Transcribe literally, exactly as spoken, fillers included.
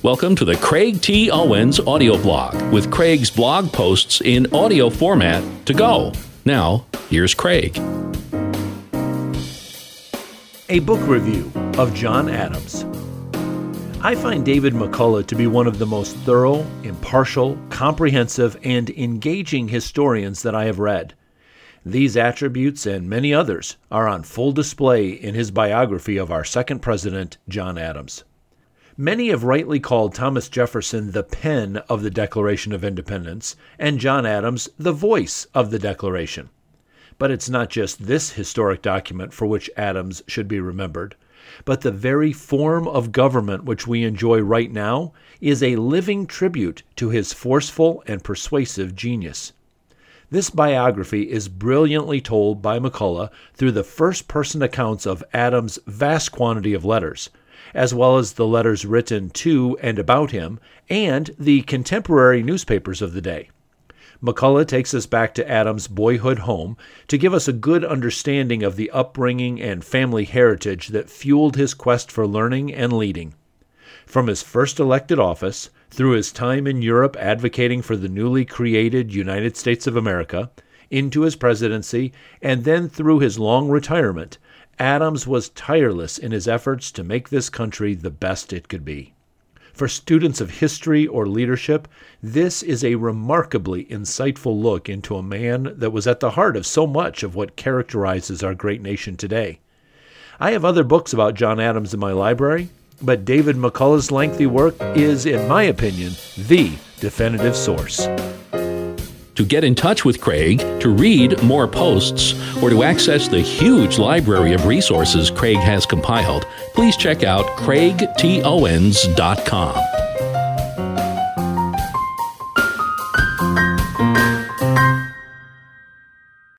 Welcome to the Craig T. Owens audio blog with Craig's blog posts in audio format to go. Now, here's Craig. A book review of John Adams. I find David McCullough to be one of the most thorough, impartial, comprehensive, and engaging historians that I have read. These attributes and many others are on full display in his biography of our second president, John Adams. Many have rightly called Thomas Jefferson the pen of the Declaration of Independence and John Adams the voice of the Declaration. But it's not just this historic document for which Adams should be remembered, but the very form of government which we enjoy right now is a living tribute to his forceful and persuasive genius. This biography is brilliantly told by McCullough through the first-person accounts of Adams' vast quantity of letters, as well as the letters written to and about him, and the contemporary newspapers of the day. McCullough takes us back to Adams' boyhood home to give us a good understanding of the upbringing and family heritage that fueled his quest for learning and leading. From his first elected office, through his time in Europe advocating for the newly created United States of America, into his presidency, and then through his long retirement, Adams was tireless in his efforts to make this country the best it could be. For students of history or leadership, this is a remarkably insightful look into a man that was at the heart of so much of what characterizes our great nation today. I have other books about John Adams in my library, but David McCullough's lengthy work is, in my opinion, the definitive source. To get in touch with Craig, to read more posts, or to access the huge library of resources Craig has compiled, please check out craig t owens dot com.